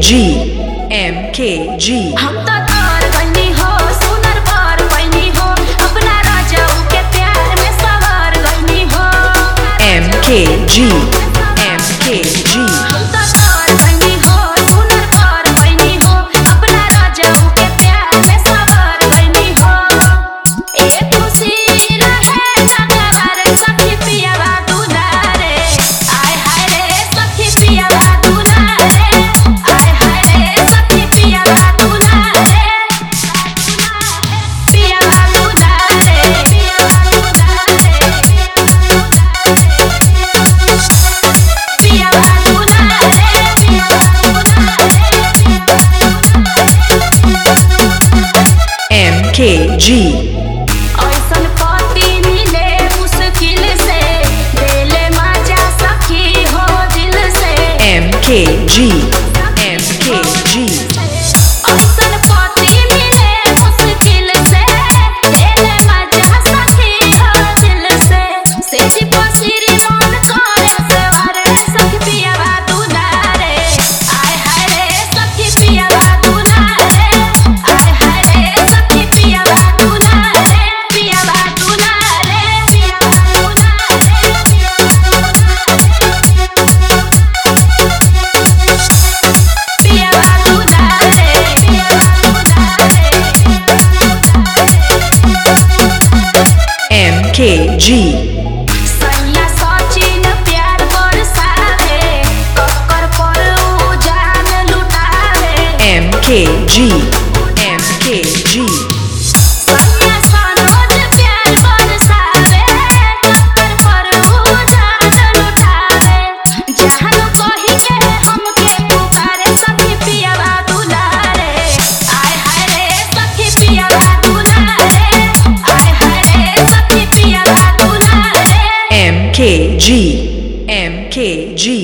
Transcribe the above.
MKG हम तो तार बनी हो सुनर पार बनी हो अपना राजा के प्यार में सवार गनी हो MKG हम तो तार बनी हो सुनर पार बनी हो अपना राजा के प्यार में सवार गनी हो ए खुशी रहे सगवार सखी पियावा दुलारे आय हाय रे सखी पियावा दुलारे आय हाय रे सखी पियावा दुलारे पियावा दुलारे पियावा MKG ऐसन पति मिले मुश्किल से दिले मजा सखी हो दिल से MKG ऐसन पति मिले मुश्किल से दिले मजा सखी हो दिल से सेठी पसिरी मन करे सवारे सखी पियावा दुलारे आय हाय रे सखी पियावा दुलारे आय हाय रे सखी पियावा दुलारे पियावा दुलारे पियावा दुलारे पियावा दुलारे MKG सैया सचिन प्यार बरसावे कक्कर पर उजान लुटावे MKG सैया सनोज प्यार बरसावे कक्कर पर उजान लुटावे जहान कही के हमके पुकारे सखी पियावा दुलारे आय हाय रे सखी पियावा दुलारे आय हाय रे सखी पियावा दुलारे MKG